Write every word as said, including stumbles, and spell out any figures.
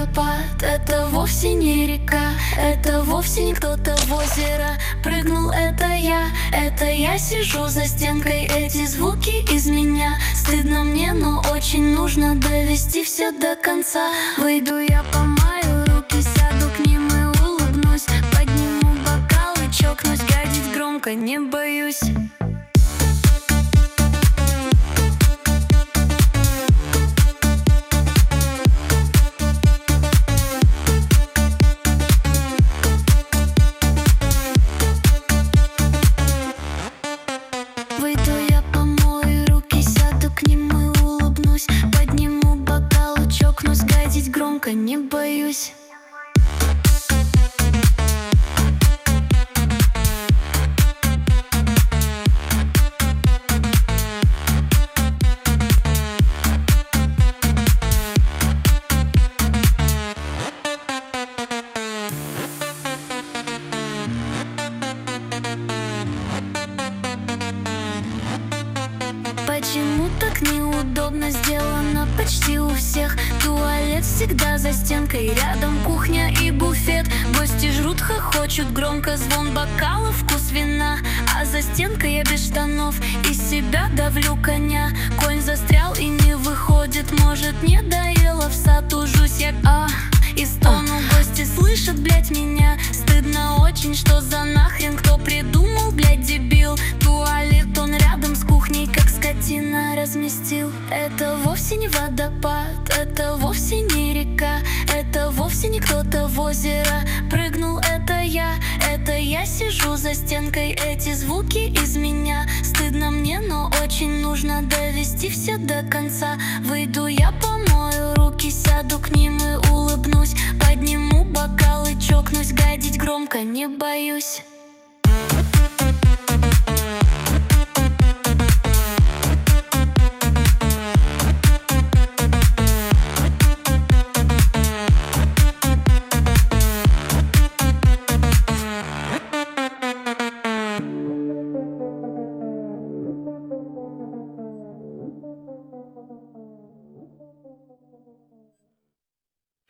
водопад, это вовсе не река, это вовсе не кто-то в озеро прыгнул, это я, это я сижу за стенкой, эти звуки из меня. Стыдно мне, но очень нужно довести все до конца. Выйду я, помою руки, сяду к ним и улыбнусь, подниму бокал и чокнусь, гадить громко не боюсь. Выйду я, помою руки, сяду к ним и улыбнусь, подниму бокал и чокнусь, гадить громко не боюсь. Почему так неудобно сделано почти у всех? Туалет всегда за стенкой, рядом кухня и буфет. Гости жрут, хохочут громко, звон бокалов, вкус вина. А за стенкой я без штанов, из себя давлю коня. Конь застрял и не выходит, может, не доела, в сад ужусь я, а и стону. Гости слышат, блять, меня. Стыдно очень, что за нахрен, кто придумал, блять, дебил. Туалет, он рядом с кухней, как скотина разместил. Это вовсе не водопад, это вовсе не река, это вовсе не кто-то в озеро прыгнул, это я, это я сижу за стенкой, эти звуки из меня. Стыдно мне, но очень нужно довести все до конца. Выйду я, помою руки, сяду к ним и улыбнусь, подниму бокал и чокнусь, гадить громко не боюсь.